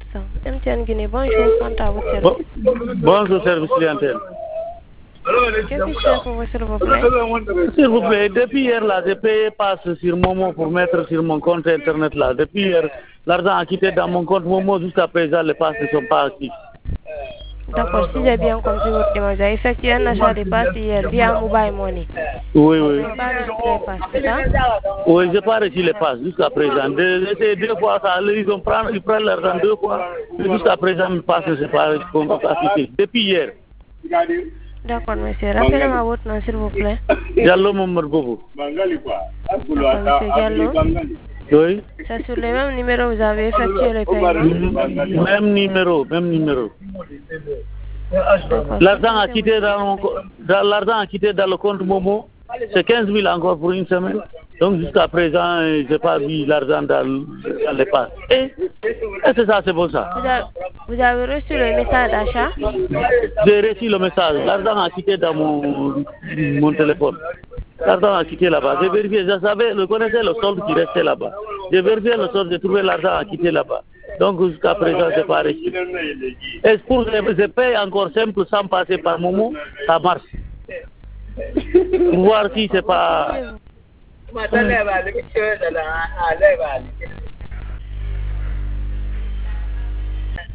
instant. MTN Guinée, bonjour, quant à votre service. Bonjour, service clientèle. Qu'est-ce que je fais pour vous, s'il vous plaît? S'il vous plaît, depuis hier, là, j'ai payé passe sur Momo pour mettre sur mon compte internet, là. Depuis hier, l'argent a quitté dans mon compte Momo, jusqu'à présent, les passes ne sont pas actifs. D'accord, si j'ai bien compris votre demande, vous avez effectué un achat de passe hier via Mobile Money. Oui. Vous n'avez pas reçu les passes, c'est ça? Oui, je n'ai pas reçu les passes jusqu'à présent. Deux fois, ça, ils prennent l'argent deux fois. Jusqu'à présent, mes passes ne sont pas activées. Depuis hier. D'accord, monsieur. Rappelez-moi votre nom, s'il vous plaît. Diallo Momar Bobo. D'accord, monsieur Diallo. Oui. C'est sur le même numéro que vous avez effectué le paiement? Même numéro. L'argent a quitté dans le compte Momo. C'est 15 000 encore pour une semaine. Donc jusqu'à présent, je n'ai pas vu l'argent dans les passes. Est-ce que ça, c'est bon ça? Vous avez reçu le message d'achat? J'ai reçu le message. L'argent a quitté dans mon téléphone. L'argent a quitté là-bas. J'ai vérifié, je savais, je connaissais le solde qui restait là-bas. J'ai vérifié le solde, j'ai trouvé l'argent a quitté là-bas. Donc jusqu'à présent, je n'ai pas reçu. Est-ce que je paye encore simple sans passer par Momo? Ça marche. Pour voir si c'est pas...